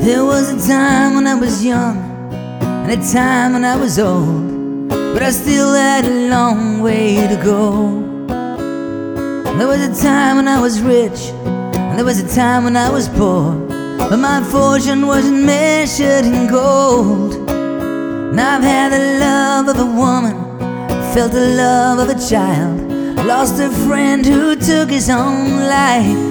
There was a time when I was young and a time when I was old, but I still had a long way to go. There was a time when I was rich and there was a time when I was poor, but my fortune wasn't measured in gold. And I've had the love of a woman, felt the love of a child, lost a friend who took his own life.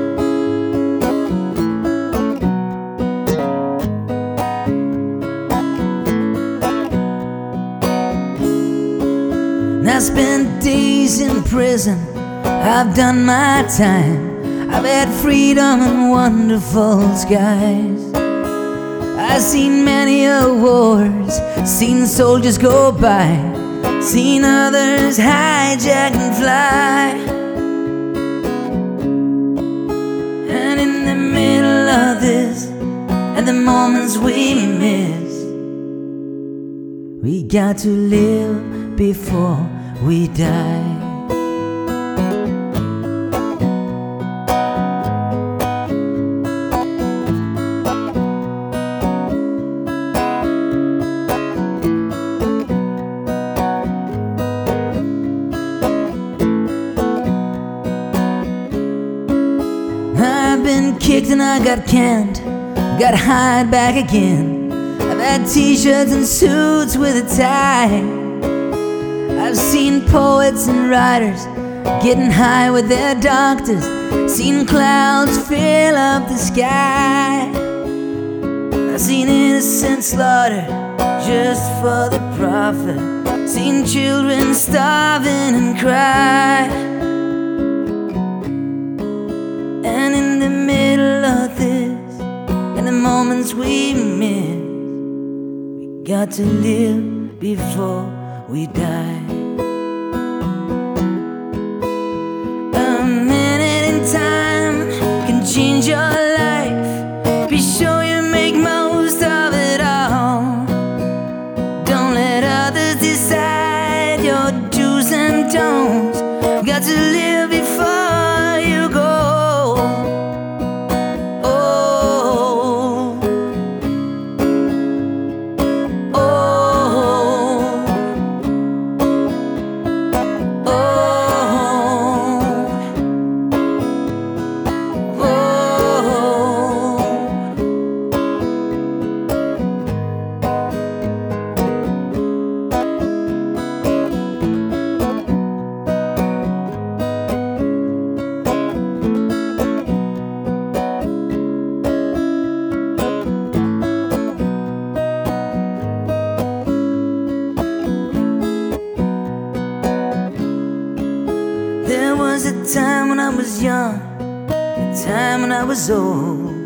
I spent days in prison, I've done my time, I've had freedom and wonderful skies. I've seen many wars, seen soldiers go by, seen others hijack and fly. And in the middle of this, and the moments we miss, we got to live before we die. I've been kicked and I got canned, got hired back again. I've had t-shirts and suits with a tie. I've seen poets and writers getting high with their doctors, seen clouds fill up the sky. I've seen innocent slaughter just for the profit, seen children starving and cry. And in the middle of this, and the moments we miss, we got to live before we die. A minute in time can change your life. Be sure you make most of it all. Don't let others decide your do's and don'ts. Got to live before you go. There was a time when I was young, a time when I was old,